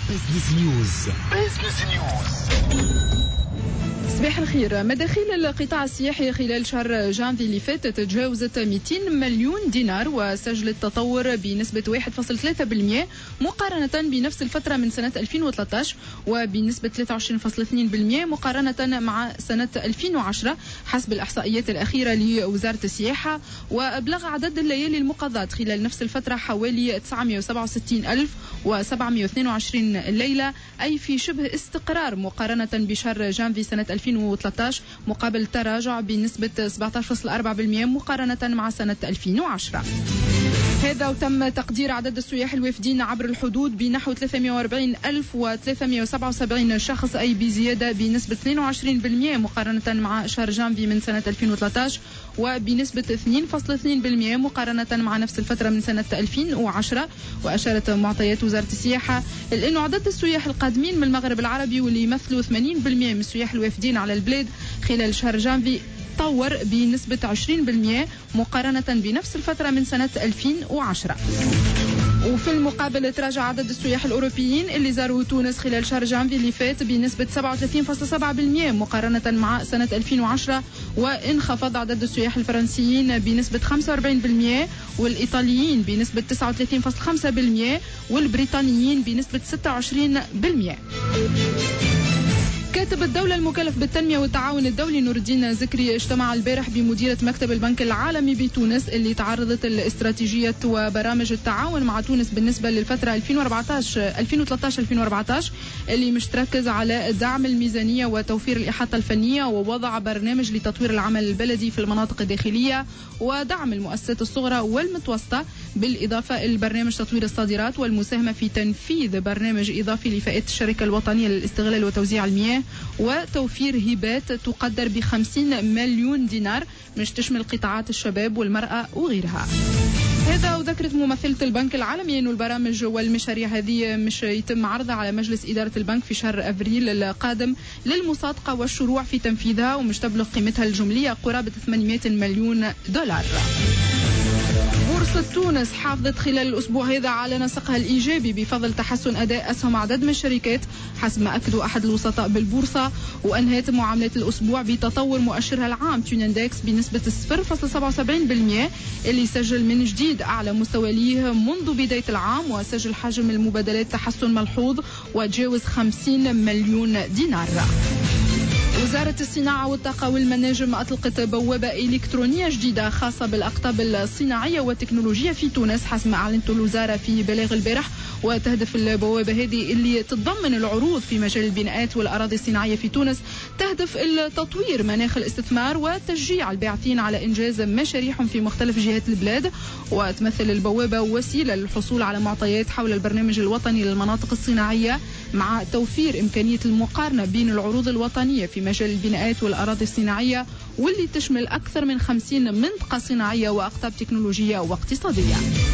بيزنس نيوز. صباح الخير. مداخيل القطاع السياحي خلال شهر جانفي اللي فات تجاوزت 200 مليون دينار، وسجلت تطور بنسبة 1.3% مقارنة بنفس الفترة من سنة 2013، وبنسبة 23.2% مقارنة مع سنة 2010 حسب الإحصائيات الأخيرة لوزارة السياحة. وأبلغ عدد الليالي المقضاة خلال نفس الفترة حوالي 967,722 ليلة، أي في شبه استقرار مقارنة بشهر جانفي سنة 2013 مقابل تراجع بنسبة 17.4% مقارنة مع سنة 2010. هذا وتم تقدير عدد السياح الوافدين عبر الحدود بنحو 340,377 شخص، أي بزيادة بنسبة 22% مقارنة مع شهر جانفي من سنة 2013، وبنسبة 2.2% مقارنة مع نفس الفترة من سنة 2010. وأشارت معطيات وزارة السياحة أنه عدد السياح القادمين من المغرب العربي واللي يمثلوا 80% من السياح الوافدين على البلاد خلال شهر جانفي تطور بنسبة 20% مقارنة بنفس الفترة من سنة 2010. وفي المقابل تراجع عدد السياح الأوروبيين اللي زاروا تونس خلال شهر جانفي اللي فات بنسبة 37.7% مقارنة مع سنة 2010، وانخفض عدد السياح الفرنسيين بنسبة 45%، والإيطاليين بنسبة 39.5%، والبريطانيين بنسبة 26%. كاتب الدولة المكلف بالتنمية والتعاون الدولي نور الدين زكري اجتمع البارح بمديرة مكتب البنك العالمي بتونس اللي تعرضت الاستراتيجية وبرامج التعاون مع تونس بالنسبة للفترة 2013-2014 اللي مش تركز على دعم الميزانية وتوفير الإحاطة الفنية ووضع برنامج لتطوير العمل البلدي في المناطق الداخلية ودعم المؤسسات الصغرى والمتوسطة، بالإضافة إلى برنامج تطوير الصادرات والمساهمة في تنفيذ برنامج إضافي لفئات الشركة الوطنية للاستغلال وتوزيع المياه، وتوفير هبات تقدر ب50 مليون دينار مش تشمل قطاعات الشباب والمرأة وغيرها. هذا وذكرت ممثلة البنك العالمي أنه البرامج والمشاريع هذه مش يتم عرضها على مجلس إدارة البنك في شهر أبريل القادم للمصادقة والشروع في تنفيذها، ومش تبلغ قيمتها الجملية قرابة 800 مليون دولار. بورصة تونس حافظت خلال الأسبوع هذا على نسقها الإيجابي بفضل تحسن أداء أسهم عدد من الشركات حسب ما أكدوا أحد الوسطاء بالبورصة. وأنهت معاملات الأسبوع بتطور مؤشرها العام تونيندكس بنسبة 0.77% اللي سجل من جديد أعلى مستوى ليه منذ بداية العام، وسجل حجم المبادلات تحسن ملحوظ وتجاوز 50 مليون دينار. وزارة الصناعة والطاقة والمناجم أطلقت بوابة إلكترونية جديدة خاصة بالأقطاب الصناعية والتكنولوجية في تونس حسب ما أعلنت الوزارة في بلاغ البارح. وتهدف البوابة هذه اللي تتضمن العروض في مجال البناءات والأراضي الصناعية في تونس، تهدف التطوير مناخ الاستثمار وتشجيع الباحثين على إنجاز مشاريعهم في مختلف جهات البلاد. وتمثل البوابة وسيلة للحصول على معطيات حول البرنامج الوطني للمناطق الصناعية مع توفير إمكانية المقارنة بين العروض الوطنية في مجال البناءات والأراضي الصناعية واللي تشمل أكثر من 50 منطقة صناعية وأقطاب تكنولوجية واقتصادية.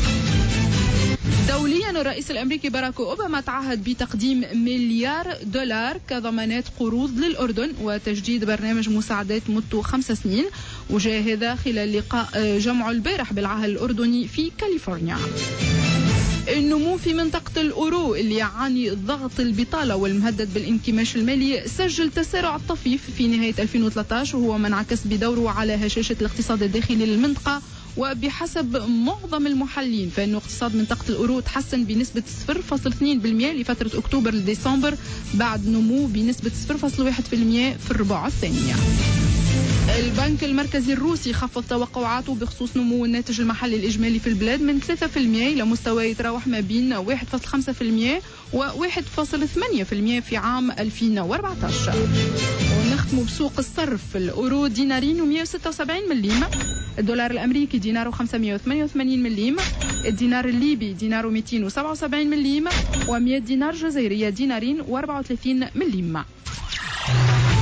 دوليا الرئيس الأمريكي باراك أوباما تعهد بتقديم $1 مليار كضمانات قروض للأردن وتجديد برنامج مساعدات مدته 5 سنين، وجاء هذا خلال لقاء جمعه البارح بالعاهل الأردني في كاليفورنيا. النمو في منطقة الأورو اللي يعاني ضغط البطالة والمهدد بالانكماش المالي سجل تسارع طفيف في نهاية 2013، وهو ما انعكس بدوره على هشاشة الاقتصاد الداخلي للمنطقة. وبحسب معظم المحللين فإنه اقتصاد منطقة الأورو تحسن بنسبة 0.2% لفترة أكتوبر لديسمبر بعد نمو بنسبة 0.1% في الربع الثاني. البنك المركزي الروسي خفض توقعاته بخصوص نمو الناتج المحلي الإجمالي في البلاد من 3% إلى مستوى يتراوح ما بين 1.5% و 1.8% في عام 2014. ونختم بسوق الصرف. الأورو دينارين و176 مليم، الدولار الأمريكي دينار 588 مليم، الدينار الليبي دينار 277 مليم، و100 دينار جزائرية دينارين و34 مليم.